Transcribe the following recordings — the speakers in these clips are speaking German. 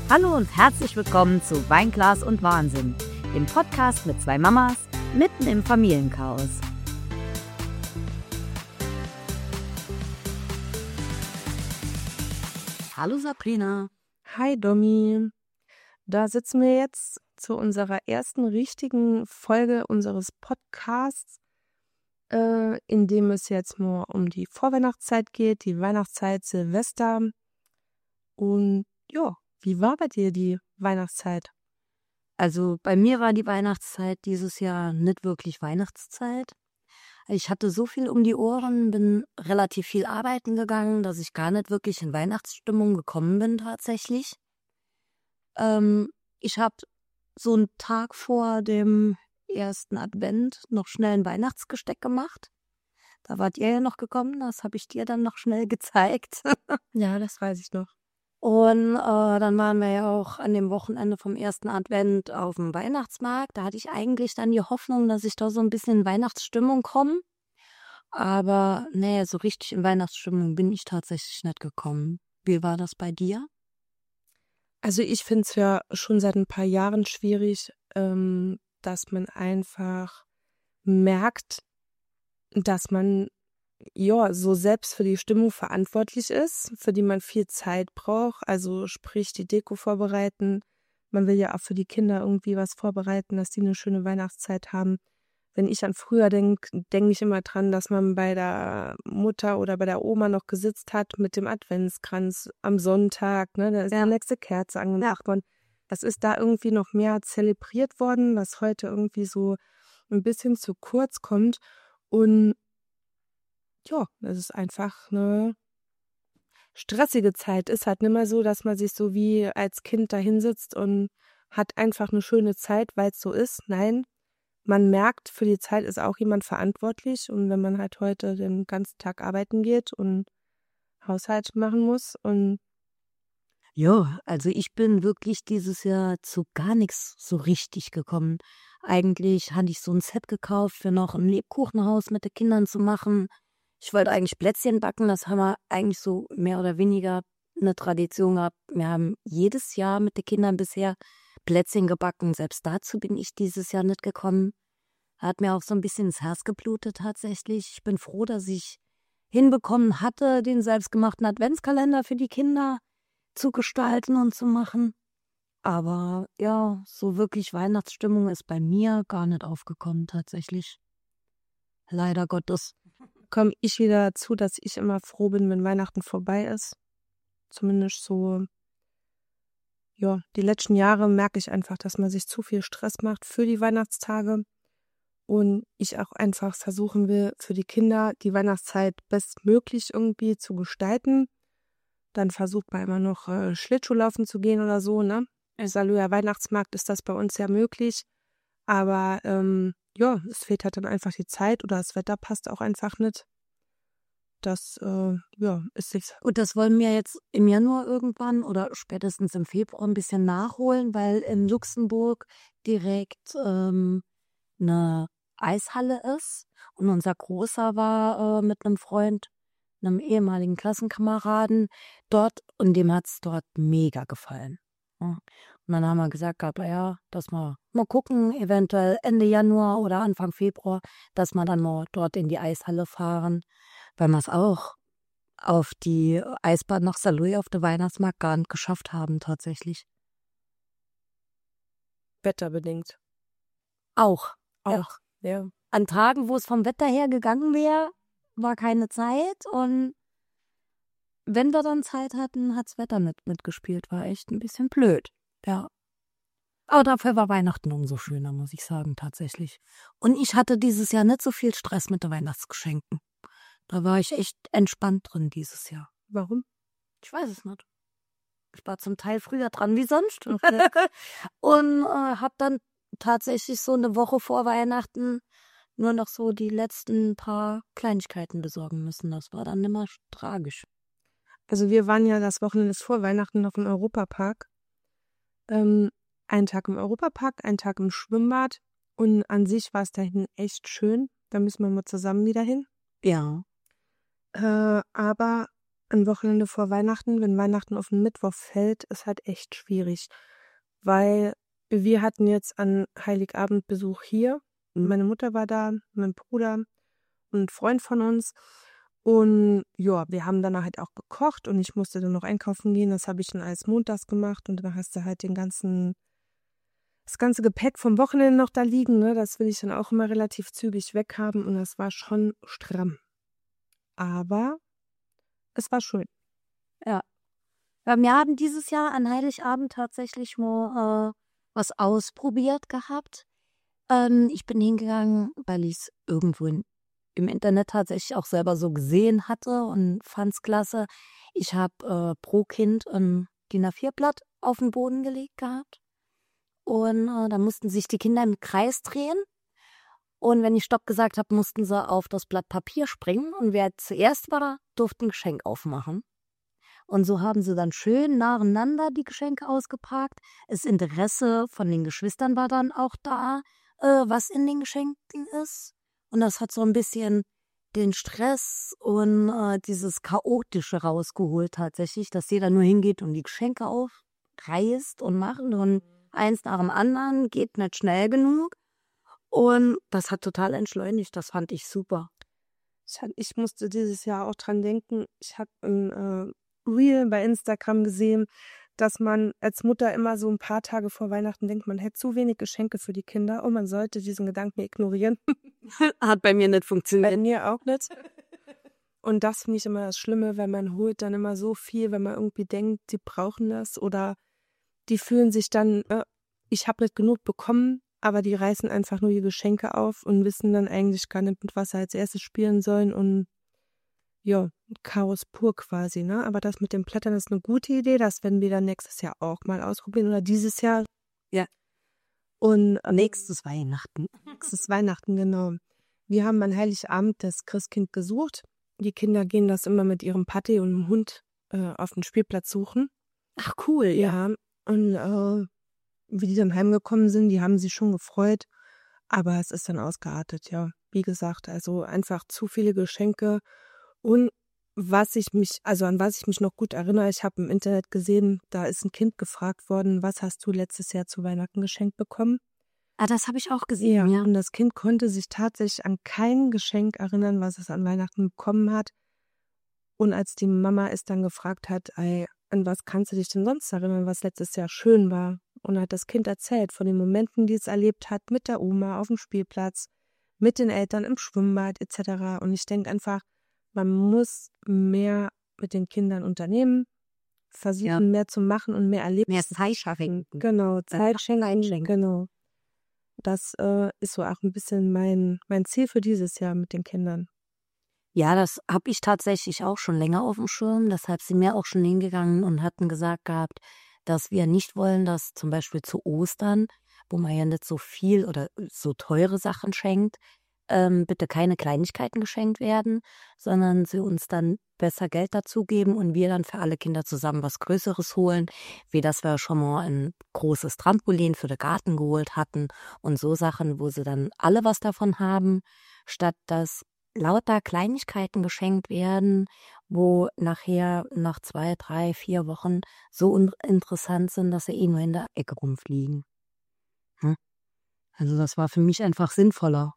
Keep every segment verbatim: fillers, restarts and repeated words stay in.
Hallo und herzlich willkommen zu Weinglas und Wahnsinn, dem Podcast mit zwei Mamas mitten im Familienchaos. Hallo Sabrina. Hi Domi. Da sitzen wir jetzt zu unserer ersten richtigen Folge unseres Podcasts, äh, in dem es jetzt nur um die Vorweihnachtszeit geht, die Weihnachtszeit, Silvester. Und ja, wie war bei dir die Weihnachtszeit? Also bei mir war die Weihnachtszeit dieses Jahr nicht wirklich Weihnachtszeit. Ich hatte so viel um die Ohren, bin relativ viel arbeiten gegangen, dass ich gar nicht wirklich in Weihnachtsstimmung gekommen bin tatsächlich. Ähm, ich habe so einen Tag vor dem ersten Advent noch schnell ein Weihnachtsgesteck gemacht. Da wart ihr ja noch gekommen, das habe ich dir dann noch schnell gezeigt. Ja, das weiß ich noch. Und äh, dann waren wir ja auch an dem Wochenende vom ersten Advent auf dem Weihnachtsmarkt. Da hatte ich eigentlich dann die Hoffnung, dass ich da so ein bisschen in Weihnachtsstimmung komme. Aber nee, so richtig in Weihnachtsstimmung bin ich tatsächlich nicht gekommen. Wie war das bei dir? Also ich finde es ja schon seit ein paar Jahren schwierig, ähm, dass man einfach merkt, dass man ja so selbst für die Stimmung verantwortlich ist, für die man viel Zeit braucht. Also sprich die Deko vorbereiten. Man will ja auch für die Kinder irgendwie was vorbereiten, dass die eine schöne Weihnachtszeit haben. Wenn ich an früher denke, denke ich immer dran, dass man bei der Mutter oder bei der Oma noch gesitzt hat mit dem Adventskranz am Sonntag. Ne? Da ist Ja. die nächste Kerze angemacht worden. Das ist da irgendwie noch mehr zelebriert worden, was heute irgendwie so ein bisschen zu kurz kommt. Und ja, das ist einfach eine stressige Zeit. Ist halt nicht mehr so, dass man sich so wie als Kind da hinsitzt und hat einfach eine schöne Zeit, weil es so ist. Nein, man merkt, für die Zeit ist auch jemand verantwortlich. Und wenn man halt heute den ganzen Tag arbeiten geht und Haushalt machen muss und Ja, also ich bin wirklich dieses Jahr zu gar nichts so richtig gekommen. Eigentlich hatte ich so ein Set gekauft, für noch ein Lebkuchenhaus mit den Kindern zu machen. Ich wollte eigentlich Plätzchen backen, das haben wir eigentlich so mehr oder weniger eine Tradition gehabt. Wir haben jedes Jahr mit den Kindern bisher Plätzchen gebacken. Selbst dazu bin ich dieses Jahr nicht gekommen. Hat mir auch so ein bisschen ins Herz geblutet tatsächlich. Ich bin froh, dass ich hinbekommen hatte, den selbstgemachten Adventskalender für die Kinder zu gestalten und zu machen. Aber ja, so wirklich Weihnachtsstimmung ist bei mir gar nicht aufgekommen tatsächlich. Leider Gottes. komme ich wieder dazu, dass ich immer froh bin, wenn Weihnachten vorbei ist. Zumindest so, ja, die letzten Jahre merke ich einfach, dass man sich zu viel Stress macht für die Weihnachtstage. Und ich auch einfach versuchen will, für die Kinder die Weihnachtszeit bestmöglich irgendwie zu gestalten. Dann versucht man immer noch äh, Schlittschuhlaufen zu gehen oder so, ne? Im Saloja Weihnachtsmarkt ist das bei uns ja möglich. Aber ähm, ja, es fehlt halt dann einfach die Zeit oder das Wetter passt auch einfach nicht. Das äh, ja, ist sich. Und das wollen wir jetzt im Januar irgendwann oder spätestens im Februar ein bisschen nachholen, weil in Luxemburg direkt ähm, eine Eishalle ist. Und unser Großer war äh, mit einem Freund, einem ehemaligen Klassenkameraden dort und dem hat es dort mega gefallen. Ja. Und dann haben wir gesagt gehabt, ja, dass wir mal gucken, eventuell Ende Januar oder Anfang Februar, dass wir dann mal dort in die Eishalle fahren, weil wir es auch auf die Eisbahn nach Saarlouis auf den Weihnachtsmarkt gar nicht geschafft haben tatsächlich. Wetterbedingt. Auch. Auch. Ja. Ja. An Tagen, wo es vom Wetter her gegangen wäre, war keine Zeit und wenn wir dann Zeit hatten, hat's Wetter nicht mitgespielt. War echt ein bisschen blöd. Ja. Aber dafür war Weihnachten umso schöner, muss ich sagen, tatsächlich. Und ich hatte dieses Jahr nicht so viel Stress mit den Weihnachtsgeschenken. Da war ich echt entspannt drin dieses Jahr. Warum? Ich weiß es nicht. Ich war zum Teil früher dran wie sonst. Okay. Und äh, habe dann tatsächlich so eine Woche vor Weihnachten nur noch so die letzten paar Kleinigkeiten besorgen müssen. Das war dann immer tragisch. Also wir waren ja das Wochenende vor Weihnachten noch im Europapark. Ähm, einen Tag im Europapark, einen Tag im Schwimmbad. Und an sich war es dahin echt schön. Da müssen wir mal zusammen wieder hin. Ja. Äh, aber ein Wochenende vor Weihnachten, wenn Weihnachten auf den Mittwoch fällt, ist halt echt schwierig, weil wir hatten jetzt an Heiligabend Besuch hier. Mhm. Meine Mutter war da, mein Bruder und ein Freund von uns. Und ja, wir haben dann halt auch gekocht und ich musste dann noch einkaufen gehen. Das habe ich dann alles montags gemacht und dann hast du halt den ganzen, das ganze Gepäck vom Wochenende noch da liegen. Ne? Das will ich dann auch immer relativ zügig weghaben und das war schon stramm. Aber es war schön. Ja. Ja, wir haben dieses Jahr an Heiligabend tatsächlich mal äh, was ausprobiert gehabt. Ähm, ich bin hingegangen, weil ich es irgendwo in, im Internet tatsächlich auch selber so gesehen hatte und fand es klasse. Ich habe äh, pro Kind ein D I N A vier Blatt auf den Boden gelegt gehabt. Und äh, da mussten sich die Kinder im Kreis drehen. Und wenn ich Stopp gesagt habe, mussten sie auf das Blatt Papier springen. Und wer zuerst war, durfte ein Geschenk aufmachen. Und so haben sie dann schön nacheinander die Geschenke ausgepackt. Das Interesse von den Geschwistern war dann auch da, äh, was in den Geschenken ist. Und das hat so ein bisschen den Stress und äh, dieses Chaotische rausgeholt tatsächlich, dass jeder nur hingeht und die Geschenke aufreißt und macht. Und eins nach dem anderen geht nicht schnell genug. Und das hat total entschleunigt. Das fand ich super. Ich, hat, ich musste dieses Jahr auch dran denken. Ich habe ein äh, Reel bei Instagram gesehen, dass man als Mutter immer so ein paar Tage vor Weihnachten denkt, man hätte zu wenig Geschenke für die Kinder und man sollte diesen Gedanken ignorieren. Hat bei mir nicht funktioniert. Bei mir auch nicht. Und das finde ich immer das Schlimme, weil man holt dann immer so viel, wenn man irgendwie denkt, die brauchen das oder die fühlen sich dann, äh, ich habe nicht genug bekommen, aber die reißen einfach nur die Geschenke auf und wissen dann eigentlich gar nicht, mit was sie als erstes spielen sollen und ja, Chaos pur quasi, ne? Aber das mit den Blättern ist eine gute Idee, das werden wir dann nächstes Jahr auch mal ausprobieren oder dieses Jahr. Ja. Und ähm, Nächstes Weihnachten. nächstes Weihnachten, genau. Wir haben an Heiligabend das Christkind gesucht. Die Kinder gehen das immer mit ihrem Papi und dem Hund äh, auf den Spielplatz suchen. Ach cool, ja. Ja, und äh, wie die dann heimgekommen sind, die haben sich schon gefreut, aber es ist dann ausgeartet, ja. Wie gesagt, also einfach zu viele Geschenke und was ich mich, also an was ich mich noch gut erinnere, ich habe im Internet gesehen, da ist ein Kind gefragt worden, was hast du letztes Jahr zu Weihnachten geschenkt bekommen? Ah, das habe ich auch gesehen, ja. Und das Kind konnte sich tatsächlich an kein Geschenk erinnern, was es an Weihnachten bekommen hat. Und als die Mama es dann gefragt hat, ey, an was kannst du dich denn sonst erinnern, was letztes Jahr schön war? Und hat das Kind erzählt von den Momenten, die es erlebt hat mit der Oma auf dem Spielplatz, mit den Eltern im Schwimmbad et cetera. Und ich denke einfach, man muss mehr mit den Kindern unternehmen, versuchen Ja. mehr zu machen und mehr Erlebnisse Mehr zu Zeit schaffen. schenken. Genau, Zeit Ach, schenken. einschenken. Genau. Das äh, ist so auch ein bisschen mein, mein Ziel für dieses Jahr mit den Kindern. Ja, das habe ich tatsächlich auch schon länger auf dem Schirm. Deshalb sind wir auch schon hingegangen und hatten gesagt gehabt, dass wir nicht wollen, dass zum Beispiel zu Ostern, wo man ja nicht so viel oder so teure Sachen schenkt, ähm, bitte keine Kleinigkeiten geschenkt werden, sondern sie uns dann besser Geld dazu geben und wir dann für alle Kinder zusammen was Größeres holen, wie das wir schon mal ein großes Trampolin für den Garten geholt hatten und so Sachen, wo sie dann alle was davon haben, statt dass lauter Kleinigkeiten geschenkt werden, wo nachher nach zwei, drei, vier Wochen so uninteressant sind, dass sie eh nur in der Ecke rumfliegen. Hm? Also das war für mich einfach sinnvoller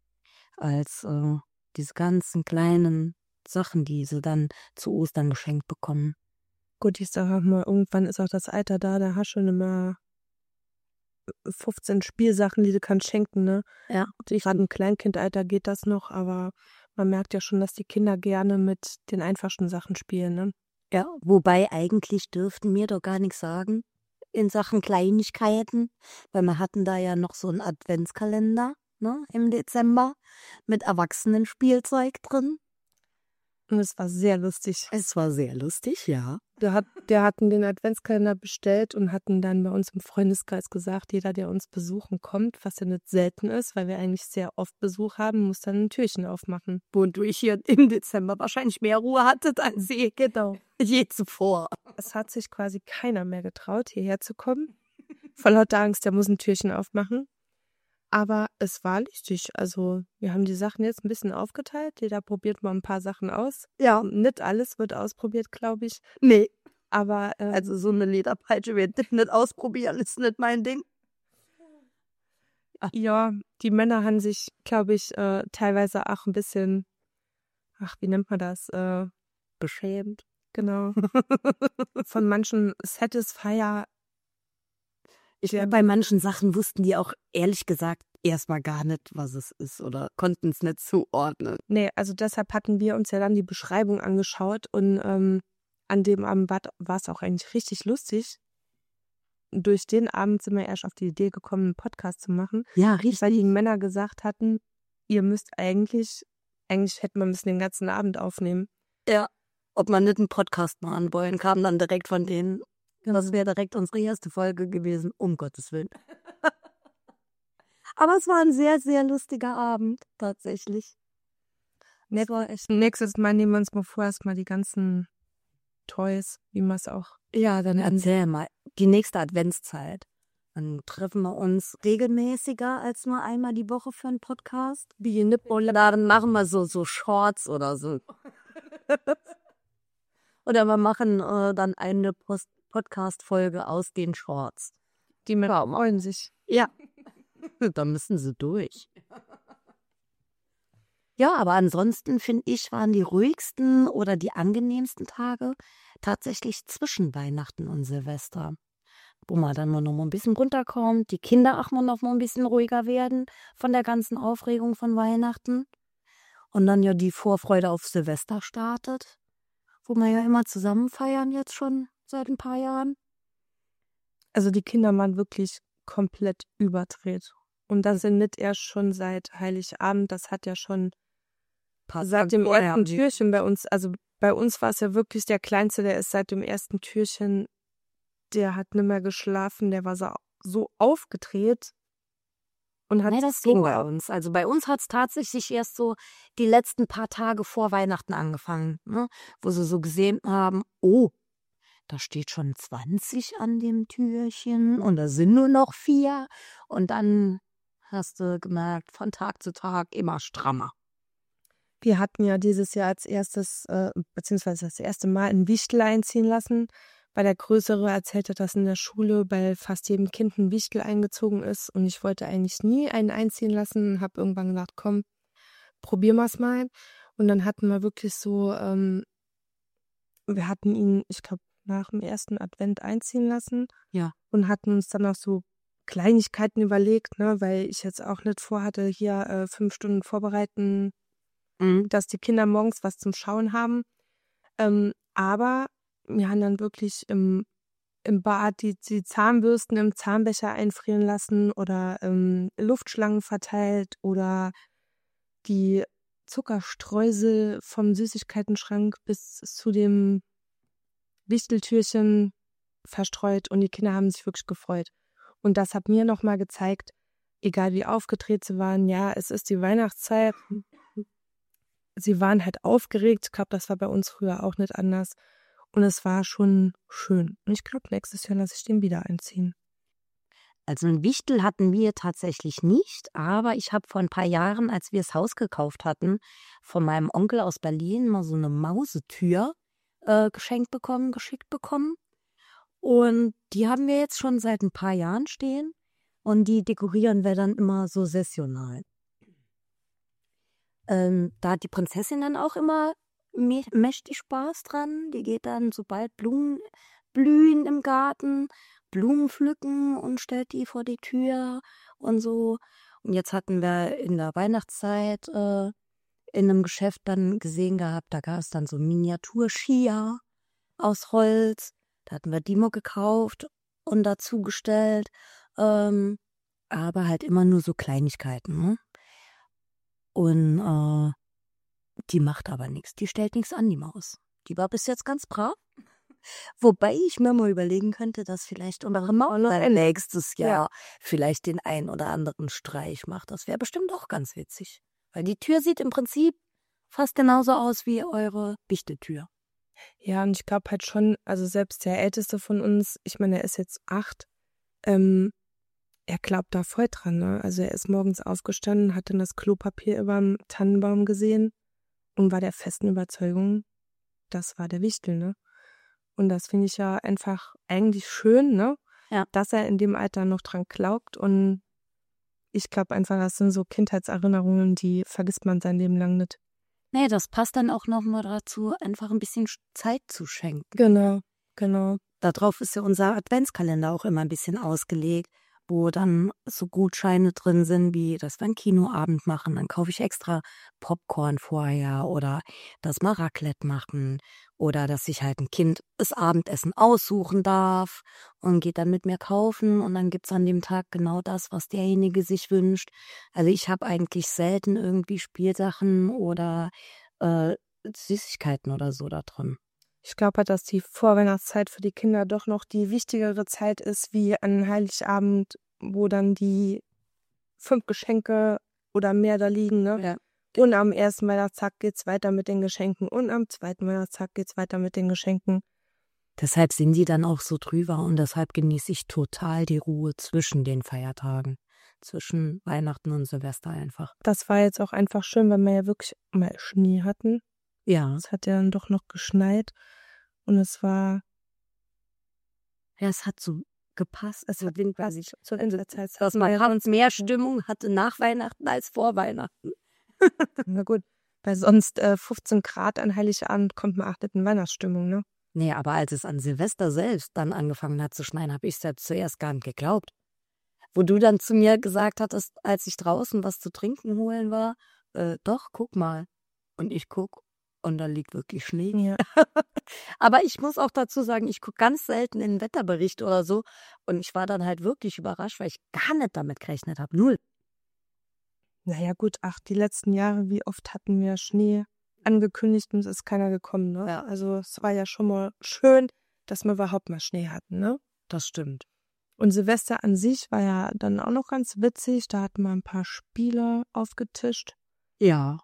als äh, diese ganzen kleinen Sachen, die sie dann zu Ostern geschenkt bekommen. Gut, ich sage auch mal, irgendwann ist auch das Alter da, da hast du schon immer fünfzehn Spielsachen, die du kannst schenken, ne? Ja. Gerade im Kleinkindalter geht das noch, aber man merkt ja schon, dass die Kinder gerne mit den einfachsten Sachen spielen, ne? Ja, wobei eigentlich dürften wir doch gar nichts sagen in Sachen Kleinigkeiten, weil wir hatten da ja noch so einen Adventskalender, ne, im Dezember mit Erwachsenenspielzeug drin. Und es war sehr lustig. Es war sehr lustig, ja. Der, hat, der hatten den Adventskalender bestellt und hatten dann bei uns im Freundeskreis gesagt, jeder, der uns besuchen kommt, was ja nicht selten ist, weil wir eigentlich sehr oft Besuch haben, muss dann ein Türchen aufmachen. Wodurch hier im Dezember wahrscheinlich mehr Ruhe hattet als je, Genau. je zuvor. Es hat sich quasi keiner mehr getraut, hierher zu kommen. Vor lauter Angst, der muss ein Türchen aufmachen. Aber es war lustig. Also, wir haben die Sachen jetzt ein bisschen aufgeteilt. Jeder probiert mal ein paar Sachen aus. Ja, Nicht alles wird ausprobiert, glaube ich. nee. Aber äh, Also so eine Lederpeitsche, wir das nicht ausprobieren, ist nicht mein Ding. ja, die Männer haben sich, glaube ich, äh, teilweise auch ein bisschen, ach, wie nennt man das? Äh, Beschämt. genau. Von manchen Satisfier. Ich Der- glaube, bei manchen Sachen wussten die auch ehrlich gesagt erstmal gar nicht, was es ist oder konnten es nicht zuordnen. Nee, also deshalb hatten wir uns ja dann die Beschreibung angeschaut und ähm, an dem Abend war es auch eigentlich richtig lustig. Durch den Abend sind wir erst auf die Idee gekommen, einen Podcast zu machen, Ja, weil die Männer gesagt hatten, ihr müsst eigentlich, eigentlich hätten wir müssen den ganzen Abend aufnehmen. Ja. Ob man nicht einen Podcast machen wollen, kam dann direkt von denen. Das wäre direkt unsere erste Folge gewesen, um Gottes Willen. Aber es war ein sehr, sehr lustiger Abend, tatsächlich. Das war echt. Nächstes Mal nehmen wir uns mal vor, erstmal die ganzen Toys, wie man es auch. Ja, dann erzähl mal. Die nächste Adventszeit. Dann treffen wir uns regelmäßiger als nur einmal die Woche für einen Podcast. Wie eine Oder dann machen wir so, so Shorts oder so. Oder wir machen äh, dann eine Post Podcast-Folge aus den Shorts. Die Männer Ja, freuen sich. Ja. Da müssen sie durch. Ja, aber ansonsten finde ich, waren die ruhigsten oder die angenehmsten Tage tatsächlich zwischen Weihnachten und Silvester. Wo man dann nur noch mal ein bisschen runterkommt, die Kinder auch mal noch mal ein bisschen ruhiger werden von der ganzen Aufregung von Weihnachten. Und dann ja die Vorfreude auf Silvester startet, wo wir ja immer zusammen feiern jetzt schon seit ein paar Jahren. Also die Kinder waren wirklich komplett überdreht. Und das sind nicht erst schon seit Heiligabend, das hat ja schon seit dem ersten Türchen bei uns, also bei uns war es ja wirklich der Kleinste, der ist seit dem ersten Türchen, der hat nicht mehr geschlafen, der war so, so aufgedreht. Und hat Nee, das so ging bei uns. Also bei uns hat es tatsächlich erst so die letzten paar Tage vor Weihnachten angefangen, ne? Wo sie so gesehen haben, oh, da steht schon zwanzig an dem Türchen und da sind nur noch vier. Und dann hast du gemerkt, von Tag zu Tag immer strammer. Wir hatten ja dieses Jahr als erstes, äh, beziehungsweise das erste Mal ein Wichtel einziehen lassen, weil der Größere erzählte, dass in der Schule bei fast jedem Kind ein Wichtel eingezogen ist und ich wollte eigentlich nie einen einziehen lassen und habe irgendwann gedacht, komm, probieren wir es mal. Und dann hatten wir wirklich so, ähm, wir hatten ihn, ich glaube, nach dem ersten Advent einziehen lassen. Ja. Und hatten uns dann auch so Kleinigkeiten überlegt, ne, weil ich jetzt auch nicht vorhatte, hier äh, fünf Stunden vorbereiten, Mhm. dass die Kinder morgens was zum Schauen haben. Ähm, aber wir haben dann wirklich im, im Bad die, die Zahnbürsten im Zahnbecher einfrieren lassen oder ähm, Luftschlangen verteilt oder die Zuckerstreusel vom Süßigkeitenschrank bis zu dem Wichteltürchen verstreut und die Kinder haben sich wirklich gefreut. Und das hat mir nochmal gezeigt, egal wie aufgedreht sie waren, ja, es ist die Weihnachtszeit. Sie waren halt aufgeregt. Ich glaube, das war bei uns früher auch nicht anders. Und es war schon schön. Und ich glaube, nächstes Jahr lasse ich den wieder einziehen. Also ein Wichtel hatten wir tatsächlich nicht, aber ich habe vor ein paar Jahren, als wir das Haus gekauft hatten, von meinem Onkel aus Berlin mal so eine Mausetür äh, geschenkt bekommen, geschickt bekommen. Und die haben wir jetzt schon seit ein paar Jahren stehen und die dekorieren wir dann immer so saisonal. Ähm, da hat die Prinzessin dann auch immer mä- mächtig Spaß dran. Die geht dann, sobald Blumen blühen im Garten, Blumen pflücken und stellt die vor die Tür und so. Und jetzt hatten wir in der Weihnachtszeit äh, in einem Geschäft dann gesehen gehabt, da gab es dann so Miniatur-Skier aus Holz. Da hatten wir die mal gekauft und dazugestellt. Ähm, aber halt immer nur so Kleinigkeiten, ne? Und äh, die macht aber nichts. Die stellt nichts an, die Maus. Die war bis jetzt ganz brav. Wobei ich mir mal überlegen könnte, dass vielleicht unsere Maus dann nächstes Jahr vielleicht den ein oder anderen Streich macht. Das wäre bestimmt auch ganz witzig. Weil die Tür sieht im Prinzip fast genauso aus wie eure Wichteltür. Ja, und ich glaube halt schon, also selbst der Älteste von uns, ich meine, er ist jetzt acht, ähm, er glaubt da voll dran, ne? Also er ist morgens aufgestanden, hat dann das Klopapier überm Tannenbaum gesehen und war der festen Überzeugung, das war der Wichtel, ne? Und das finde ich ja einfach eigentlich schön, ne? Ja. Dass er in dem Alter noch dran glaubt. Und ich glaube einfach, das sind so Kindheitserinnerungen, die vergisst man sein Leben lang nicht. Nee, das passt dann auch nochmal dazu, einfach ein bisschen Zeit zu schenken. Genau, genau. Darauf ist ja unser Adventskalender auch immer ein bisschen ausgelegt, wo dann so Gutscheine drin sind, wie dass wir einen Kinoabend machen. Dann kaufe ich extra Popcorn vorher oder dass wir Raclette machen oder dass sich halt ein Kind das Abendessen aussuchen darf und geht dann mit mir kaufen und dann gibt es an dem Tag genau das, was derjenige sich wünscht. Also ich habe eigentlich selten irgendwie Spielsachen oder äh, Süßigkeiten oder so da drin. Ich glaube halt, dass die Vorweihnachtszeit für die Kinder doch noch die wichtigere Zeit ist, wie an Heiligabend, wo dann die fünf Geschenke oder mehr da liegen, ne? Ja. Und am ersten Weihnachtstag geht's weiter mit den Geschenken und am zweiten Weihnachtstag geht's weiter mit den Geschenken. Deshalb sind die dann auch so drüber und deshalb genieße ich total die Ruhe zwischen den Feiertagen, zwischen Weihnachten und Silvester einfach. Das war jetzt auch einfach schön, weil wir ja wirklich mal Schnee hatten. Ja, Es hat ja dann doch noch geschneit und es war, ja, es hat so gepasst. Es war quasi zur Inselzeit. dass man abends mehr Stimmung hatte nach Weihnachten als vor Weihnachten. Na gut, weil sonst äh, fünfzehn Grad an Heiligabend kommt man auch nicht in Weihnachtsstimmung, ne? Nee, aber als es an Silvester selbst dann angefangen hat zu schneien, habe ich selbst zuerst gar nicht geglaubt. Wo du dann zu mir gesagt hattest, als ich draußen was zu trinken holen war, äh, doch, guck mal. Und ich guck und da liegt wirklich Schnee. Ja. Aber ich muss auch dazu sagen, ich gucke ganz selten in den Wetterbericht oder so. Und ich war dann halt wirklich überrascht, weil ich gar nicht damit gerechnet habe. Null. Naja gut, ach, die letzten Jahre, wie oft hatten wir Schnee angekündigt und es ist keiner gekommen, ne? Ja. Also es war ja schon mal schön, dass wir überhaupt mal Schnee hatten, ne? Das stimmt. Und Silvester an sich war ja dann auch noch ganz witzig. Da hatten wir ein paar Spiele aufgetischt. Ja.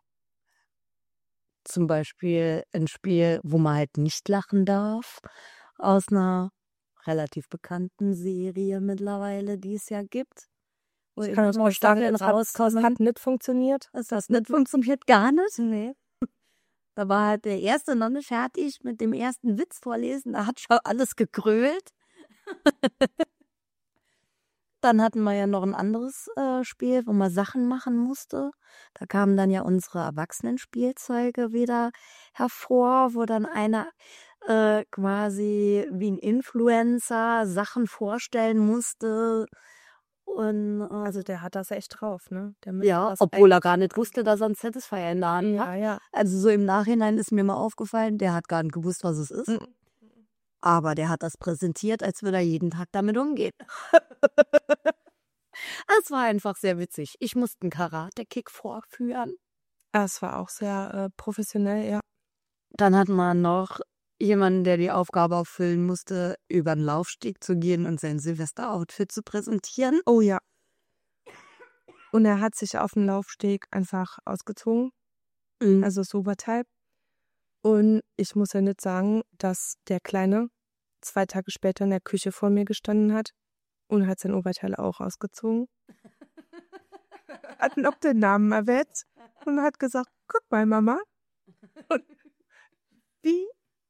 Zum Beispiel ein Spiel, wo man halt nicht lachen darf, aus einer relativ bekannten Serie mittlerweile, die es ja gibt. Wo Ich kann immer uns mal sagen, Staffeln es hat, es rauskommen. hat nicht funktioniert. Ist das nicht funktioniert? Gar nicht? Nee. Da war halt der erste noch nicht fertig mit dem ersten Witz vorlesen. Da hat schon alles gegrölt. Dann hatten wir ja noch ein anderes äh, Spiel, wo man Sachen machen musste. Da kamen dann ja unsere Erwachsenenspielzeuge wieder hervor, wo dann einer äh, quasi wie ein Influencer Sachen vorstellen musste. Und äh, Also der hat das echt drauf, ne? Der müsste ja, das obwohl er gar nicht wusste, dass er ein Satisfier in der Hand eigentlich- hat. Ja, ja. Also so im Nachhinein ist mir mal aufgefallen, der hat gar nicht gewusst, was es ist. Mhm. Aber der hat das präsentiert, als würde er jeden Tag damit umgehen. Es war einfach sehr witzig. Ich musste einen Karate-Kick vorführen. Ah, es war auch sehr äh, professionell, ja. Dann hatten wir noch jemanden, der die Aufgabe erfüllen musste, über den Laufsteg zu gehen und sein Silvester-Outfit zu präsentieren. Oh ja. Und er hat sich auf dem Laufsteg einfach ausgezogen, Mhm. also das Oberteil. Und ich muss ja nicht sagen, dass der Kleine zwei Tage später in der Küche vor mir gestanden hat und hat sein Oberteil auch ausgezogen. Hat noch den Namen erwähnt und hat gesagt, guck mal, Mama. Und wie?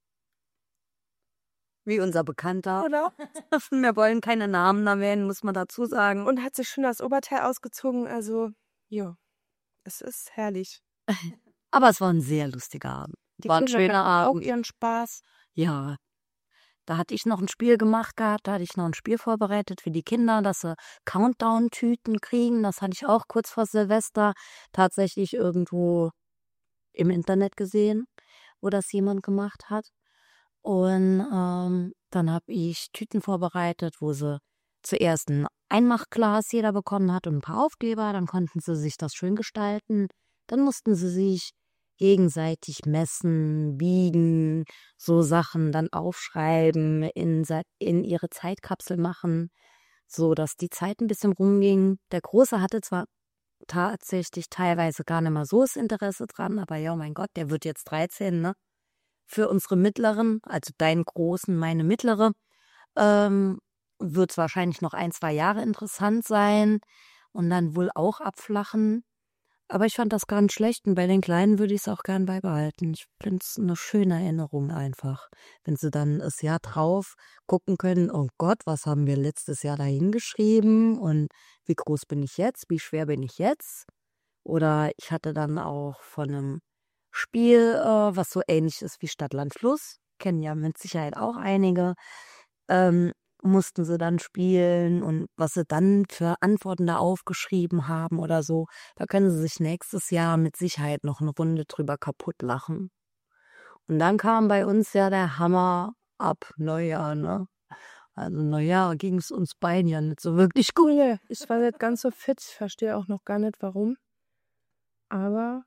Wie unser Bekannter. Genau. Wir wollen keine Namen erwähnen, muss man dazu sagen. Und hat sich schon das Oberteil ausgezogen. Also, ja, es ist herrlich. Aber es war ein sehr lustiger Abend. Die War ein Kinder schöner hatten auch Abend. ihren Spaß. Ja, da hatte ich noch ein Spiel gemacht gehabt, da hatte ich noch ein Spiel vorbereitet für die Kinder, dass sie Countdown-Tüten kriegen. Das hatte ich auch kurz vor Silvester tatsächlich irgendwo im Internet gesehen, wo das jemand gemacht hat. Und ähm, dann habe ich Tüten vorbereitet, wo sie zuerst ein Einmachglas jeder bekommen hat und ein paar Aufkleber. Dann konnten sie sich das schön gestalten. Dann mussten sie sich gegenseitig messen, wiegen, so Sachen dann aufschreiben, in, in ihre Zeitkapsel machen, so dass die Zeit ein bisschen rumging. Der Große hatte zwar tatsächlich teilweise gar nicht mehr so das Interesse dran, aber ja, mein Gott, der wird jetzt dreizehn, ne? Für unsere Mittleren, also deinen Großen, meine Mittlere, ähm, wird es wahrscheinlich noch ein, zwei Jahre interessant sein und dann wohl auch abflachen. Aber ich fand das gar nicht schlecht und bei den Kleinen würde ich es auch gern beibehalten. Ich finde es eine schöne Erinnerung einfach, wenn sie dann das Jahr drauf gucken können, oh Gott, was haben wir letztes Jahr da hingeschrieben und wie groß bin ich jetzt, wie schwer bin ich jetzt? Oder ich hatte dann auch von einem Spiel, äh, was so ähnlich ist wie Stadt, Land, Fluss, kennen ja mit Sicherheit auch einige, ähm, mussten sie dann spielen und was sie dann für Antworten da aufgeschrieben haben oder so. Da können sie sich nächstes Jahr mit Sicherheit noch eine Runde drüber kaputt lachen. Und dann kam bei uns ja der Hammer ab Neujahr, ne? Also Neujahr ging es uns beiden ja nicht so wirklich gut. Cool. Ich war nicht ganz so fit. Ich verstehe auch noch gar nicht, warum. Aber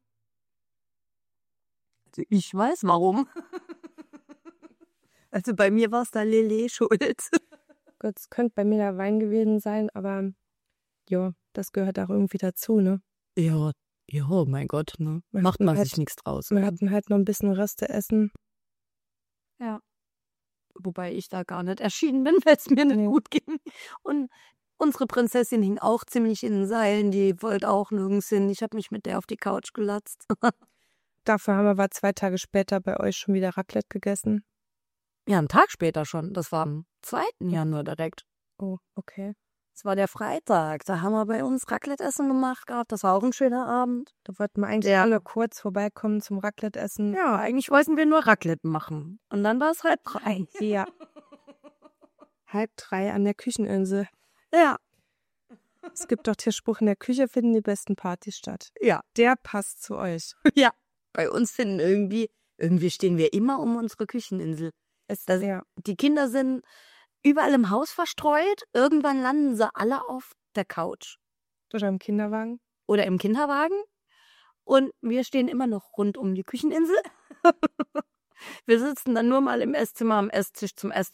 Also ich weiß warum. Also bei mir war es da Lele schuld. Gott, es könnte bei mir der Wein gewesen sein, aber ja, das gehört auch irgendwie dazu, ne? Ja, ja, mein Gott, ne? Man Macht hat man halt- sich nichts draus. Wir hatten halt noch ein bisschen Reste essen. Ja. Wobei ich da gar nicht erschienen bin, weil es mir nicht Nee. gut ging. Und unsere Prinzessin hing auch ziemlich in den Seilen, die wollte auch nirgends hin. Ich habe mich mit der auf die Couch gelatzt. Dafür haben wir aber zwei Tage später bei euch schon wieder Raclette gegessen. Ja, einen Tag später schon. Das war am zweiten Januar direkt. Oh, okay. Das war der Freitag. Da haben wir bei uns Raclette-Essen gemacht gehabt. Das war auch ein schöner Abend. Da wollten wir eigentlich Ja. alle kurz vorbeikommen zum Raclette-Essen. Ja, eigentlich wollten wir nur Raclette machen. Und dann war es halb drei. Ja. Halb drei an der Kücheninsel. Ja, Es gibt doch den Spruch, in der Küche finden die besten Partys statt. ja, Der passt zu euch. ja. Bei uns finden irgendwie, irgendwie stehen wir immer um unsere Kücheninsel. Es, das, Ja. Die Kinder sind überall im Haus verstreut. Irgendwann landen sie alle auf der Couch Oder im Kinderwagen. oder im Kinderwagen. Und wir stehen immer noch rund um die Kücheninsel. Wir sitzen dann nur mal im Esszimmer am Esstisch zum Essen.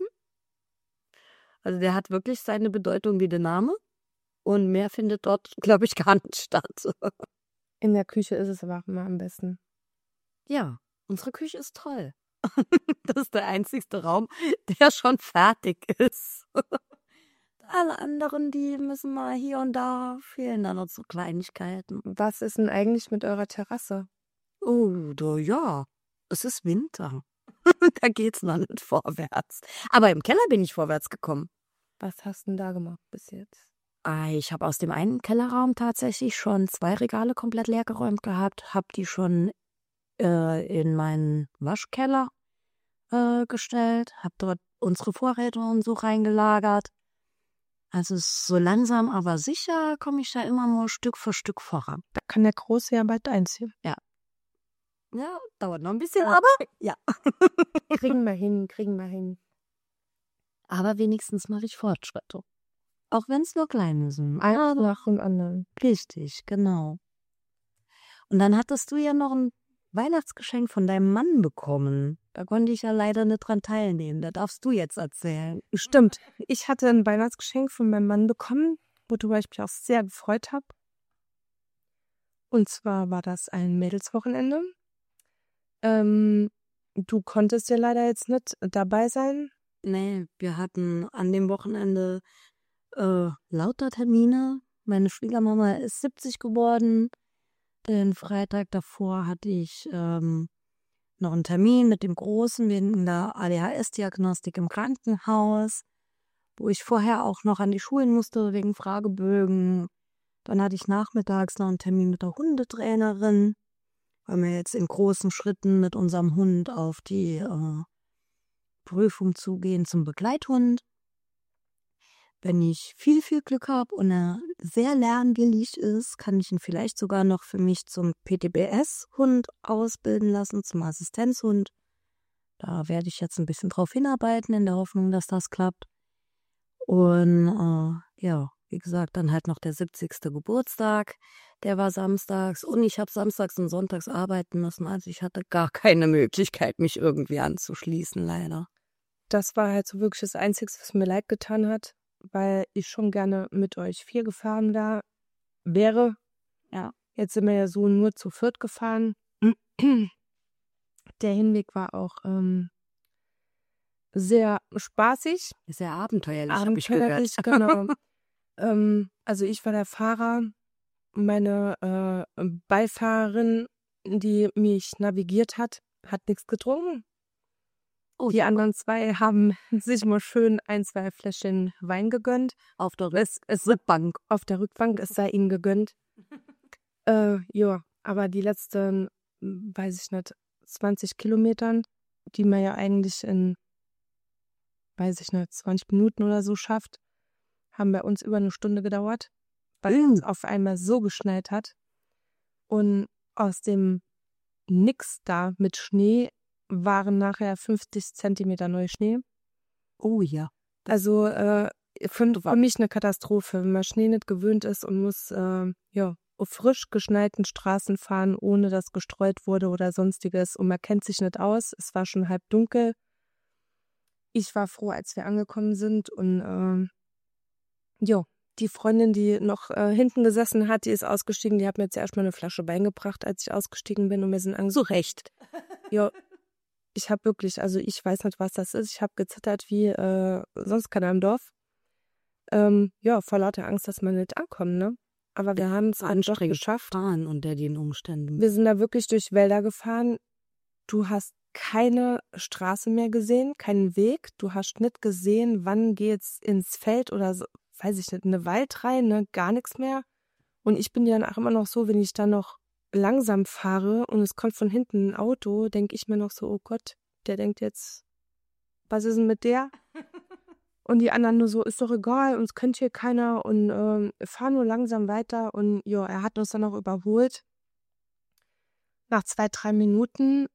Also der hat wirklich seine Bedeutung wie der Name. Und mehr findet dort, glaube ich, gar nicht statt. In der Küche ist es aber auch immer am besten. Ja, unsere Küche ist toll. Das ist der einzigste Raum, der schon fertig ist. Alle anderen, die müssen mal hier und da, fehlen da noch so Kleinigkeiten. Was ist denn eigentlich mit eurer Terrasse? Oh, da ja, es ist Winter. Da geht's noch nicht vorwärts. Aber im Keller bin ich vorwärts gekommen. Was hast du denn da gemacht bis jetzt? Ah, Ich habe aus dem einen Kellerraum tatsächlich schon zwei Regale komplett leer geräumt gehabt, habe die schon äh, in meinen Waschkeller äh, gestellt, habe dort unsere Vorräte und so reingelagert. Also so langsam, aber sicher komme ich da immer nur Stück für Stück voran. Da kann der Große ja bald einziehen. Ja, dauert noch ein bisschen, aber ja. Kriegen wir hin, kriegen wir hin. Aber wenigstens mache ich Fortschritte. Auch wenn es nur kleine sind. Eins nach dem anderen. Richtig, genau. Und dann hattest du ja noch ein Weihnachtsgeschenk von deinem Mann bekommen. Da konnte ich ja leider nicht dran teilnehmen. Da darfst du jetzt erzählen. Stimmt. Ich hatte ein Weihnachtsgeschenk von meinem Mann bekommen, worüber ich mich auch sehr gefreut habe. Und zwar war das ein Mädelswochenende. Ähm, du konntest ja leider jetzt nicht dabei sein. Nee, wir hatten an dem Wochenende äh, lauter Termine. Meine Schwiegermama ist siebzig geworden. Den Freitag davor hatte ich ähm, noch einen Termin mit dem Großen wegen der A D H S-Diagnostik im Krankenhaus, wo ich vorher auch noch an die Schulen musste wegen Fragebögen. Dann hatte ich nachmittags noch einen Termin mit der Hundetrainerin, weil wir jetzt in großen Schritten mit unserem Hund auf die äh, Prüfung zugehen zum Begleithund. Wenn ich viel, viel Glück habe und er sehr lernwillig ist, kann ich ihn vielleicht sogar noch für mich zum P T B S-Hund ausbilden lassen, zum Assistenzhund. Da werde ich jetzt ein bisschen drauf hinarbeiten, in der Hoffnung, dass das klappt. Und äh, ja, wie gesagt, dann halt noch der siebzigste Geburtstag. Der war samstags und ich habe samstags und sonntags arbeiten müssen. Also ich hatte gar keine Möglichkeit, mich irgendwie anzuschließen, leider. Das war halt so wirklich das Einzige, was mir leid getan hat, weil ich schon gerne mit euch vier gefahren wär, wäre. Ja. Jetzt sind wir ja so nur zu viert gefahren. Der Hinweg war auch ähm, sehr spaßig. Ist ja abenteuerlich, habe ich gehört. Abenteuerlich, genau. ähm, also ich war der Fahrer, meine äh, Beifahrerin, die mich navigiert hat, hat nichts getrunken. Oh, Die super. anderen zwei haben sich mal schön ein, zwei Fläschchen Wein gegönnt. Auf der Es, es Rückbank. auf der Rückbank, es sei ihnen gegönnt. Äh, ja, aber die letzten, m, weiß ich nicht, zwanzig Kilometern, die man ja eigentlich in, weiß ich nicht, zwanzig Minuten oder so schafft, haben bei uns über eine Stunde gedauert, weil es Mm. auf einmal so geschneit hat. Und aus dem Nix da mit Schnee waren nachher fünfzig Zentimeter Neuschnee. Oh ja. Also äh, für, für mich eine Katastrophe, wenn man Schnee nicht gewöhnt ist und muss äh, ja auf frisch geschneiten Straßen fahren, ohne dass gestreut wurde oder sonstiges. Und man kennt sich nicht aus. Es war schon halb dunkel. Ich war froh, als wir angekommen sind. Und ähm, ja, die Freundin, die noch äh, hinten gesessen hat, die ist ausgestiegen. Die hat mir jetzt erstmal eine Flasche Wein gebracht, als ich ausgestiegen bin. Und wir sind angekommen. Zu Recht. Ja, ich habe wirklich, also ich weiß nicht, was das ist. Ich habe gezittert wie äh, sonst keiner im Dorf. Ähm, ja, vor lauter Angst, dass wir nicht ankommen, ne? Aber wir haben es dann doch geschafft. Fahren unter den Umständen. Wir sind da wirklich durch Wälder gefahren. Du hast keine Straße mehr gesehen, keinen Weg. Du hast nicht gesehen, wann geht's ins Feld oder so, weiß ich nicht, in den Wald rein, ne? Gar nichts mehr. Und ich bin ja dann auch immer noch so, wenn ich dann noch langsam fahre und es kommt von hinten ein Auto, denke ich mir noch so, oh Gott, der denkt jetzt, was ist denn mit der? Und die anderen nur so, ist doch egal, uns kennt hier keiner und ähm, fahr nur langsam weiter. Und ja, er hat uns dann auch überholt. Nach zwei, drei Minuten,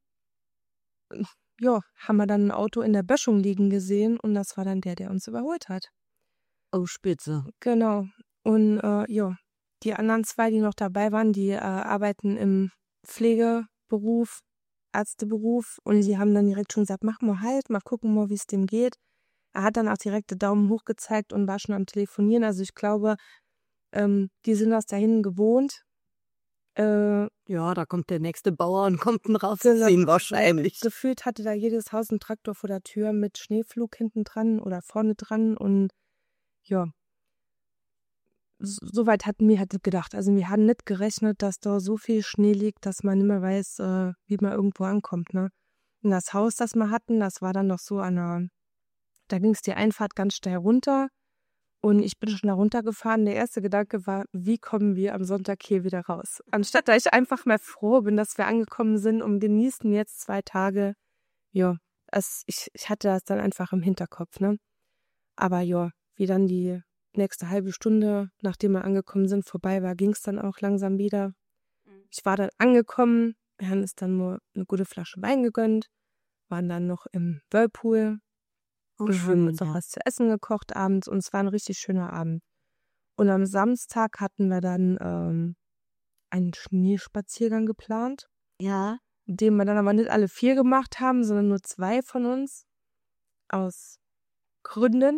ja, haben wir dann ein Auto in der Böschung liegen gesehen und das war dann der, der uns überholt hat. Oh, spitze. Genau. Und äh, ja, die anderen zwei, die noch dabei waren, die äh, arbeiten im Pflegeberuf, Ärzteberuf und die haben dann direkt schon gesagt, mach mal halt, mal gucken mal, wie es dem geht. Er hat dann auch direkt den Daumen hoch gezeigt und war schon am Telefonieren. Also ich glaube, ähm, die sind das dahin gewohnt. Äh, Ja, da kommt der nächste Bauer und kommt ihn rausziehen wahrscheinlich. Gefühlt hatte da jedes Haus einen Traktor vor der Tür mit Schneeflug hinten dran oder vorne dran. Und ja, soweit hatten wir halt gedacht. Also wir hatten nicht gerechnet, dass da so viel Schnee liegt, dass man nicht mehr weiß, äh, wie man irgendwo ankommt. Ne? Und das Haus, das wir hatten, das war dann noch so an einer, da ging es die Einfahrt ganz steil runter. Und ich bin schon da runtergefahren. Der erste Gedanke war, wie kommen wir am Sonntag hier wieder raus? Anstatt dass ich einfach mal froh bin, dass wir angekommen sind und genießen jetzt zwei Tage. Ja, es, ich, ich hatte das dann einfach im Hinterkopf, ne? Aber ja, wie dann die nächste halbe Stunde, nachdem wir angekommen sind, vorbei war, ging es dann auch langsam wieder. Ich war dann angekommen, wir haben uns dann nur eine gute Flasche Wein gegönnt, waren dann noch im Whirlpool. Oh, Wir haben uns schön, noch ja. was zu essen gekocht abends und es war ein richtig schöner Abend. Und am Samstag hatten wir dann ähm, einen Schneespaziergang geplant, Ja. den wir dann aber nicht alle vier gemacht haben, sondern nur zwei von uns. Aus Gründen.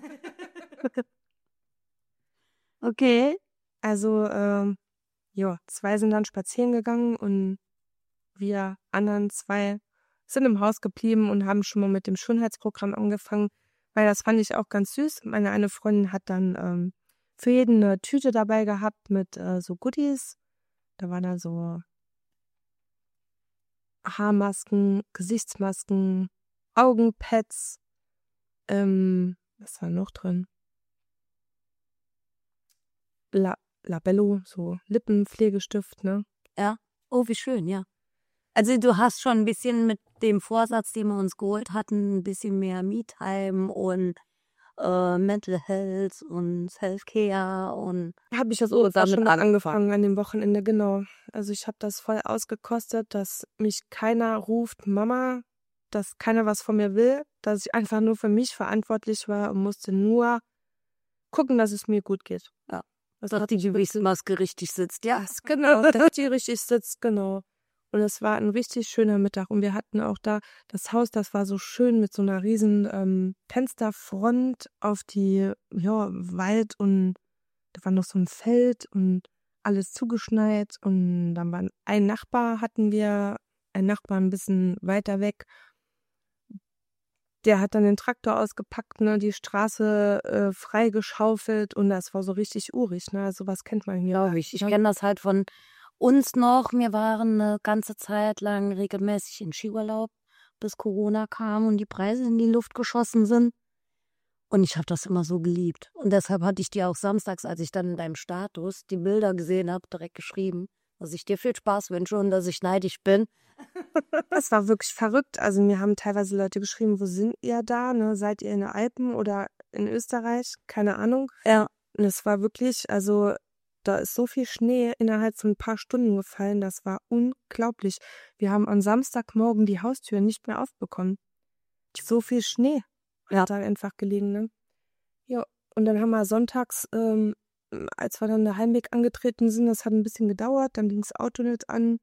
Okay. Also, ähm, ja, zwei sind dann spazieren gegangen und wir anderen zwei sind im Haus geblieben und haben schon mal mit dem Schönheitsprogramm angefangen, weil das fand ich auch ganz süß. Meine eine Freundin hat dann ähm, für jeden eine Tüte dabei gehabt mit äh, so Goodies. Da waren dann so Haarmasken, Gesichtsmasken, Augenpads. Ähm, was war noch drin? La Labello, so Lippenpflegestift, ne? Ja. Oh, wie schön, ja. Also du hast schon ein bisschen mit dem Vorsatz, den wir uns geholt hatten, ein bisschen mehr Me-Time und äh, Mental Health und Self-Care und Habe ich das so auch damit schon angefangen. angefangen an dem Wochenende, genau. Also ich habe das voll ausgekostet, dass mich keiner ruft, Mama, dass keiner was von mir will, dass ich einfach nur für mich verantwortlich war und musste nur gucken, dass es mir gut geht. Ja. Das Dass hat die mich wirklich- Gewichtsmaske richtig sitzt, ja. Das, genau, dass die richtig sitzt, genau. Und es war ein richtig schöner Mittag. Und wir hatten auch da das Haus, das war so schön mit so einer riesen ähm, Fensterfront auf die ja, Wald und da war noch so ein Feld und alles zugeschneit. Und dann war ein Nachbar, hatten wir, ein Nachbar ein bisschen weiter weg. der hat dann den Traktor ausgepackt, ne, die Straße äh, freigeschaufelt und das war so richtig urig, ne? Sowas kennt man hier. Glaube ich. Ich Ja. kenne das halt von uns noch. Wir waren eine ganze Zeit lang regelmäßig in Skiurlaub, bis Corona kam und die Preise in die Luft geschossen sind. Und ich habe das immer so geliebt. Und deshalb hatte ich dir auch samstags, als ich dann in deinem Status die Bilder gesehen habe, direkt geschrieben, dass ich dir viel Spaß wünsche und dass ich neidisch bin. Das war wirklich verrückt. Also mir haben teilweise Leute geschrieben, wo sind ihr da? Ne? Seid ihr in den Alpen oder in Österreich? Keine Ahnung. Ja. Und es war wirklich, also da ist so viel Schnee innerhalb von ein paar Stunden gefallen. Das war unglaublich. Wir haben am Samstagmorgen die Haustür nicht mehr aufbekommen. So viel Schnee Ja. hat da einfach gelegen. Ne? Ja, und dann haben wir sonntags, ähm, als wir dann den Heimweg angetreten sind, das hat ein bisschen gedauert, dann ging das Auto nicht an.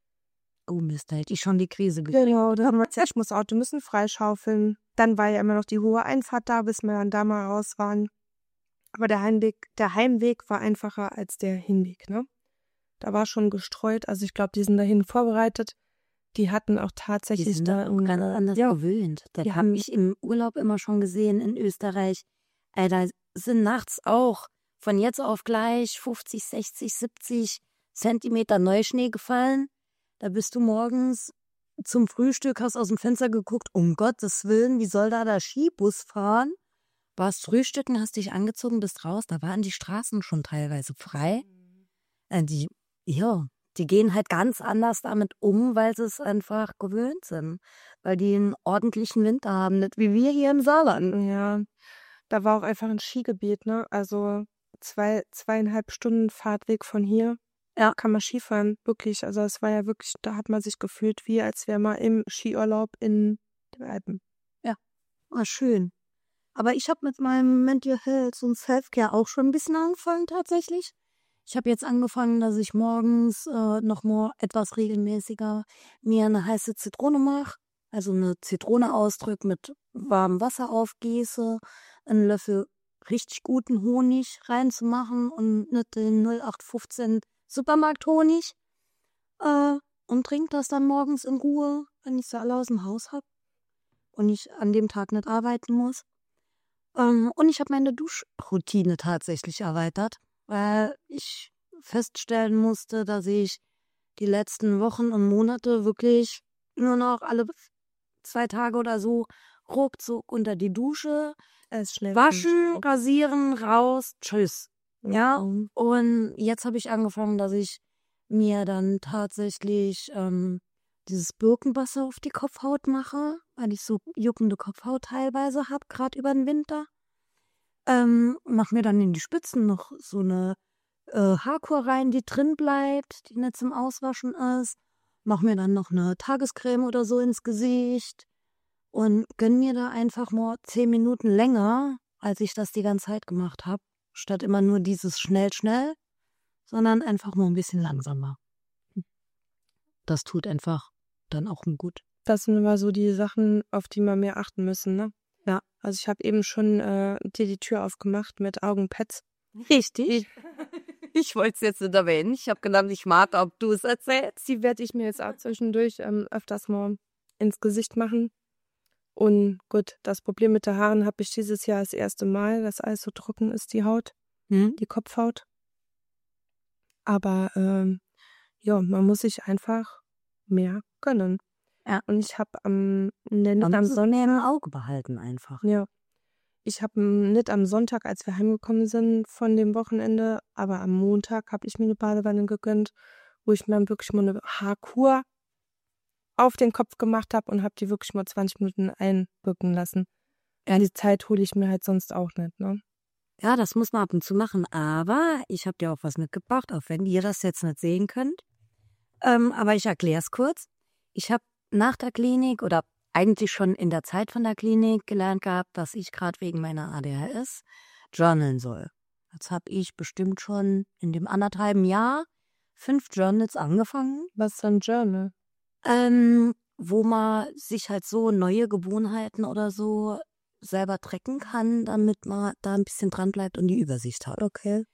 Oh Mist, da hätte ich schon die Krise gekriegt. Genau, da haben wir gesagt, ich muss das Auto müssen freischaufeln. Dann war ja immer noch die hohe Einfahrt da, bis wir dann da mal raus waren. Aber der Heimweg, der Heimweg war einfacher als der Hinweg, ne? Da war schon gestreut, also ich glaube, die sind dahin vorbereitet. Die hatten auch Die tatsächlich sind da da ganz anders ja, gewöhnt. Das die habe haben ich im Urlaub immer schon gesehen in Österreich. Ey, da sind nachts auch von jetzt auf gleich fünfzig, sechzig, siebzig Zentimeter Neuschnee gefallen. Da bist du morgens zum Frühstück, hast aus dem Fenster geguckt, um Gottes Willen, wie soll da der Skibus fahren? Warst frühstücken, hast dich angezogen, bist raus, da waren die Straßen schon teilweise frei. Äh, die, ja, die gehen halt ganz anders damit um, weil sie es einfach gewöhnt sind. Weil die einen ordentlichen Winter haben, nicht wie wir hier im Saarland. ja, da war auch einfach ein Skigebiet, ne? Also zwei, zweieinhalb Stunden Fahrtweg von hier. Ja. Kann man Skifahren, wirklich. Also es war ja wirklich, da hat man sich gefühlt, wie als wäre man im Skiurlaub in den Alpen. War schön. Aber ich habe mit meinem Mental Health und Selfcare auch schon ein bisschen angefangen tatsächlich. Ich habe jetzt angefangen, dass ich morgens äh, noch mal etwas regelmäßiger mir eine heiße Zitrone mache. Also eine Zitrone ausdrücke, mit warmem Wasser aufgieße, einen Löffel richtig guten Honig reinzumachen und nicht den null acht fünfzehn Supermarkthonig. Äh, und trinke das dann morgens in Ruhe, wenn ich sie alle aus dem Haus habe und ich an dem Tag nicht arbeiten muss. Ähm, und ich habe meine Duschroutine tatsächlich erweitert, weil ich feststellen musste, dass ich die letzten Wochen und Monate wirklich nur noch alle zwei Tage oder so ruckzuck unter die Dusche, Es schnell waschen, rasieren, raus, tschüss. Ja, Mhm. und jetzt habe ich angefangen, dass ich mir dann tatsächlich ähm, dieses Birkenwasser auf die Kopfhaut mache, weil ich so juckende Kopfhaut teilweise habe, gerade über den Winter. Ähm, mach mir dann in die Spitzen noch so eine äh, Haarkur rein, die drin bleibt, die nicht zum Auswaschen ist. Mach mir dann noch eine Tagescreme oder so ins Gesicht und gönn mir da einfach mal zehn Minuten länger, als ich das die ganze Zeit gemacht habe. Statt immer nur dieses schnell, schnell, sondern einfach mal ein bisschen langsamer. Das tut einfach dann auch gut. Das sind immer so die Sachen, auf die wir mehr achten müssen, ne? Ja. Also ich habe eben schon äh, dir die Tür aufgemacht mit Augenpads. Richtig. Ich wollte es jetzt nicht erwähnen. Ich habe gedacht, ich mag, ob du es erzählst. Die werde ich mir jetzt auch zwischendurch ähm, öfters mal ins Gesicht machen. Und gut, das Problem mit den Haaren habe ich dieses Jahr das erste Mal, dass alles so trocken ist, die Haut, Hm? die Kopfhaut. Aber ähm, ja, man muss sich einfach mehr gönnen. Ja. Und ich habe am, ne, nicht Man am muss es mehr Sonntag, im Auge behalten einfach. ja, ich habe nicht am Sonntag, als wir heimgekommen sind von dem Wochenende, aber am Montag habe ich mir eine Badewanne gegönnt, wo ich mir dann wirklich mal eine Haarkur auf den Kopf gemacht habe und habe die wirklich mal zwanzig Minuten einwirken lassen. Ja, die Zeit hole ich mir halt sonst auch nicht, ne? Ja, das muss man ab und zu machen. Aber ich habe dir auch was mitgebracht, auch wenn ihr das jetzt nicht sehen könnt. Ähm, aber ich erkläre es kurz. Ich habe nach der Klinik oder eigentlich schon in der Zeit von der Klinik gelernt gehabt, dass ich gerade wegen meiner A D H S journalen soll. Jetzt habe ich bestimmt schon in dem anderthalben Jahr fünf Journals angefangen, Was ist ein Journal? ähm, wo man sich halt so neue Gewohnheiten oder so selber tracken kann, damit man da ein bisschen dran bleibt und die Übersicht hat. Okay.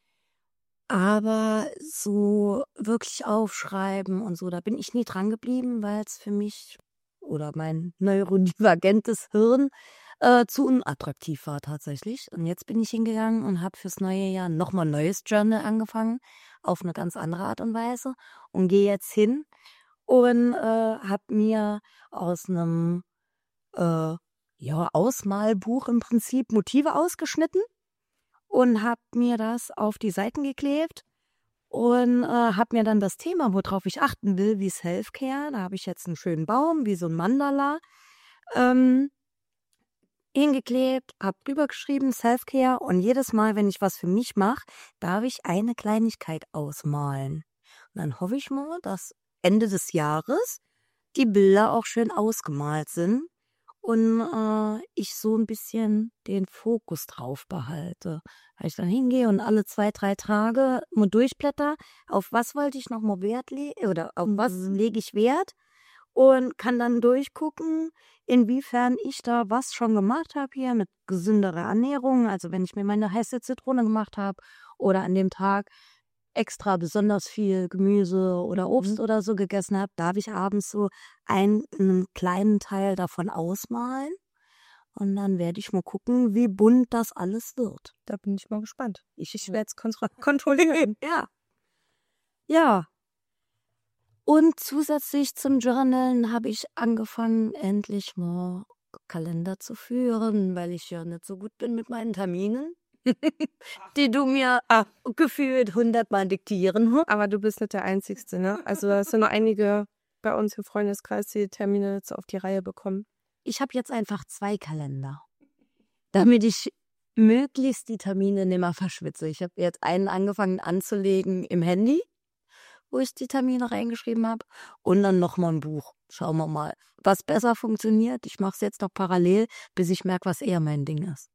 Aber so wirklich aufschreiben und so, da bin ich nie dran geblieben, weil es für mich oder mein neurodivergentes Hirn äh, zu unattraktiv war tatsächlich. Und jetzt bin ich hingegangen und habe fürs neue Jahr nochmal ein neues Journal angefangen, auf eine ganz andere Art und Weise. Und gehe jetzt hin und äh, habe mir aus einem äh, ja, Ausmalbuch im Prinzip Motive ausgeschnitten und habe mir das auf die Seiten geklebt und äh, habe mir dann das Thema, worauf ich achten will, wie Selfcare, da habe ich jetzt einen schönen Baum, wie so ein Mandala, ähm, hingeklebt, habe drüber geschrieben, Selfcare, und jedes Mal, wenn ich was für mich mache, darf ich eine Kleinigkeit ausmalen. Und dann hoffe ich mal, dass Ende des Jahres die Bilder auch schön ausgemalt sind und äh, ich so ein bisschen den Fokus drauf behalte. Weil ich dann hingehe und alle zwei, drei Tage mal durchblätter, auf was wollte ich noch mal Wert legen oder auf was Mhm. lege ich Wert, und kann dann durchgucken, inwiefern ich da was schon gemacht habe hier mit gesünderer Ernährung. Also wenn ich mir meine heiße Zitrone gemacht habe oder an dem Tag extra besonders viel Gemüse oder Obst Mhm. oder so gegessen habe, darf ich abends so einen, einen kleinen Teil davon ausmalen. Und dann werde ich mal gucken, wie bunt das alles wird. Da bin ich mal gespannt. Ich, Ich werde es kontro kontrollieren. ja, ja. Und zusätzlich zum Journalen habe ich angefangen, endlich mal Kalender zu führen, weil ich ja nicht so gut bin mit meinen Terminen, die du mir Ah. gefühlt hundertmal diktieren musst. Aber du bist nicht der Einzige, ne? Also es sind noch einige bei uns im Freundeskreis, die Termine jetzt auf die Reihe bekommen. Ich habe jetzt einfach zwei Kalender, damit ich möglichst die Termine nicht mehr verschwitze. Ich habe jetzt einen angefangen anzulegen im Handy, wo ich die Termine reingeschrieben habe, und dann nochmal ein Buch. Schauen wir mal, was besser funktioniert. Ich mache es jetzt noch parallel, bis ich merke, was eher mein Ding ist.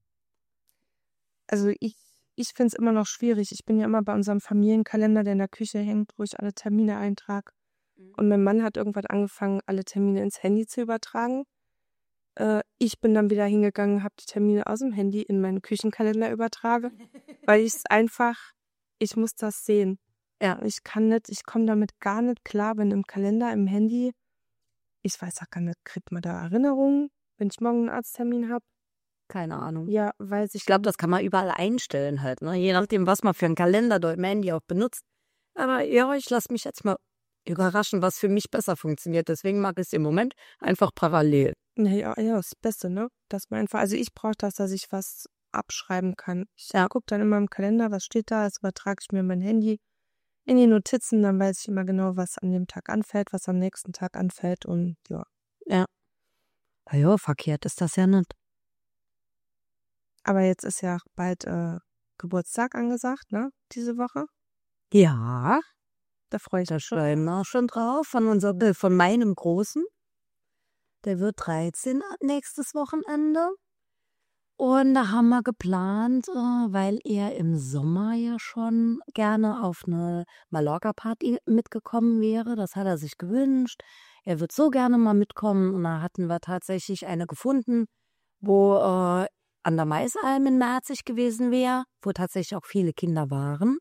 Also ich, ich finde es immer noch schwierig. Ich bin ja immer bei unserem Familienkalender, der in der Küche hängt, wo ich alle Termine eintrage. Und mein Mann hat irgendwann angefangen, alle Termine ins Handy zu übertragen. Äh, ich bin dann wieder hingegangen, habe die Termine aus dem Handy in meinen Küchenkalender übertragen, weil ich es einfach, ich muss das sehen. Ja. Ich kann nicht, ich komme damit gar nicht klar, wenn im Kalender, im Handy, ich weiß auch gar nicht, kriegt man da Erinnerungen, wenn ich morgen einen Arzttermin habe? Keine Ahnung. Ja, weiß ich. Ich glaube, das kann man überall einstellen halt, ne? Je nachdem, was man für einen Kalender dort im Handy auch benutzt. Aber ja, ich lasse mich jetzt mal überraschen, was für mich besser funktioniert. Deswegen mag ich es im Moment einfach parallel. Ja, ja, das Beste, ne? Dass man einfach, also ich brauche das, dass ich was abschreiben kann. Ich Ja. gucke dann immer im Kalender, was steht da, das übertrage ich mir in mein Handy, in die Notizen, dann weiß ich immer genau, was an dem Tag anfällt, was am nächsten Tag anfällt, und ja. Ja. Na ja, verkehrt ist das ja nicht. Aber jetzt ist ja bald äh, Geburtstag angesagt, ne? Diese Woche. Ja, Da freue ich da mich schon. schreiben wir schon drauf von unser, äh, von meinem Großen. Der wird dreizehn nächstes Wochenende. Und da haben wir geplant, äh, weil er im Sommer ja schon gerne auf eine Mallorca-Party mitgekommen wäre. Das hat er sich gewünscht. Er wird so gerne mal mitkommen. Und da hatten wir tatsächlich eine gefunden, wo äh, an der Maisalm in Merzig gewesen wäre, wo tatsächlich auch viele Kinder waren.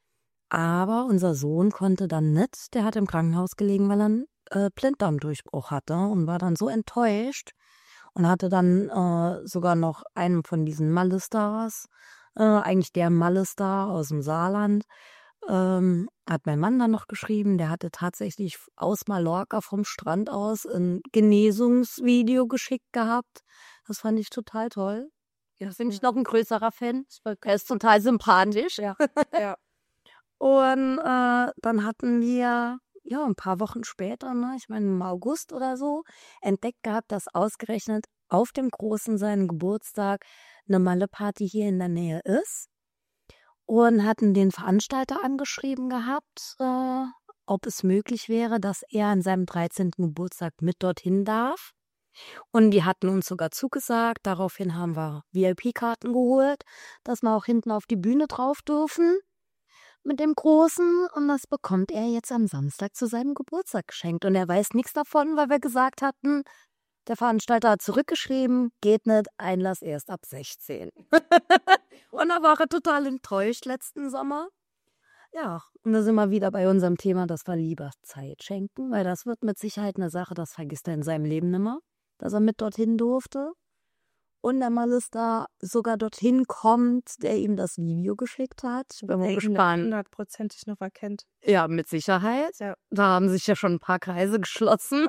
Aber unser Sohn konnte dann nicht. Der hat im Krankenhaus gelegen, weil er einen äh, Blinddarmdurchbruch hatte und war dann so enttäuscht. Und hatte dann äh, sogar noch einen von diesen Malle-Stars, äh, eigentlich der Malle-Star aus dem Saarland, ähm, hat mein Mann dann noch geschrieben. Der hatte tatsächlich aus Mallorca vom Strand aus ein Genesungsvideo geschickt gehabt. Das fand ich total toll. Ja, finde ich noch ein größerer Fan. Er ist total sympathisch. Ja, ja. Und äh, dann hatten wir, ja, ein paar Wochen später, ne, ich meine im August oder so, entdeckt gehabt, dass ausgerechnet auf dem Großen seinen Geburtstag eine Malle-Party hier in der Nähe ist. Und hatten den Veranstalter angeschrieben gehabt, äh, ob es möglich wäre, dass er an seinem dreizehnten Geburtstag mit dorthin darf. Und die hatten uns sogar zugesagt. Daraufhin haben wir V I P-Karten geholt, dass wir auch hinten auf die Bühne drauf dürfen mit dem Großen. Und das bekommt er jetzt am Samstag zu seinem Geburtstag geschenkt. Und er weiß nichts davon, weil wir gesagt hatten, der Veranstalter hat zurückgeschrieben, geht nicht, Einlass erst ab sechzehn. Und da war er total enttäuscht letzten Sommer. Ja, und da sind wir wieder bei unserem Thema, dass wir lieber Zeit schenken, weil das wird mit Sicherheit eine Sache, das vergisst er in seinem Leben nimmer, dass er mit dorthin durfte. und der Malista sogar dorthin kommt, der ihm das Video geschickt hat. Ich bin mal gespannt. Hundertprozentig noch erkennt. Ja, mit Sicherheit. Ja. Da haben sich ja schon ein paar Kreise geschlossen.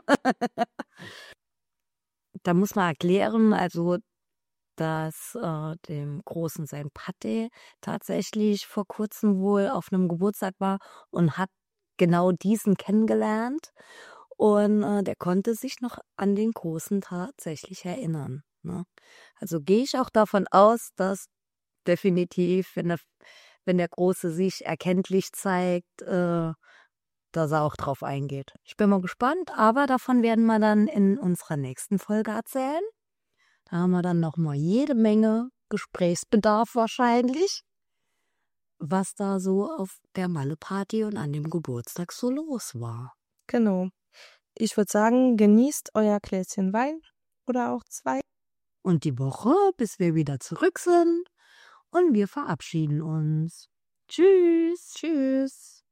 Da muss man erklären, also dass äh, dem Großen sein Patte tatsächlich vor kurzem wohl auf einem Geburtstag war und hat genau diesen kennengelernt. Und äh, der konnte sich noch an den Großen tatsächlich erinnern. Ne? Also gehe ich auch davon aus, dass definitiv, wenn der, wenn der Große sich erkenntlich zeigt, äh, dass er auch drauf eingeht. Ich bin mal gespannt, aber davon werden wir dann in unserer nächsten Folge erzählen. Da haben wir dann nochmal jede Menge Gesprächsbedarf wahrscheinlich, was da so auf der Malle-Party und an dem Geburtstag so los war. Genau. Ich würde sagen, genießt euer Gläschen Wein oder auch zwei. Und die Woche, bis wir wieder zurück sind. Und wir verabschieden uns. Tschüss, tschüss.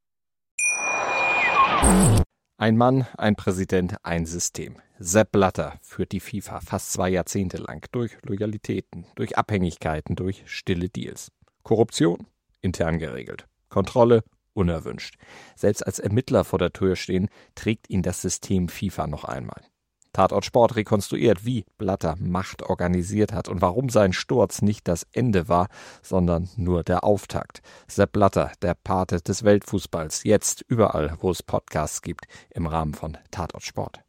Ein Mann, ein Präsident, ein System. Sepp Blatter führt die FIFA fast zwei Jahrzehnte lang durch Loyalitäten, durch Abhängigkeiten, durch stille Deals. Korruption? Intern geregelt. Kontrolle? Unerwünscht. Selbst als Ermittler vor der Tür stehen, trägt ihn das System FIFA noch einmal. Tatort Sport rekonstruiert, wie Blatter Macht organisiert hat und warum sein Sturz nicht das Ende war, sondern nur der Auftakt. Sepp Blatter, der Pate des Weltfußballs, jetzt überall, wo es Podcasts gibt, im Rahmen von Tatort Sport.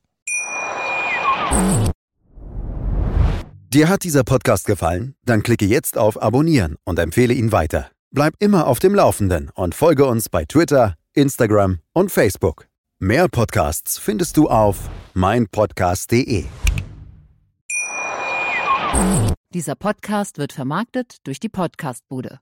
Dir hat dieser Podcast gefallen? Dann klicke jetzt auf Abonnieren und empfehle ihn weiter. Bleib immer auf dem Laufenden und folge uns bei Twitter, Instagram und Facebook. Mehr Podcasts findest du auf meinpodcast punkt de. Dieser Podcast wird vermarktet durch die Podcastbude.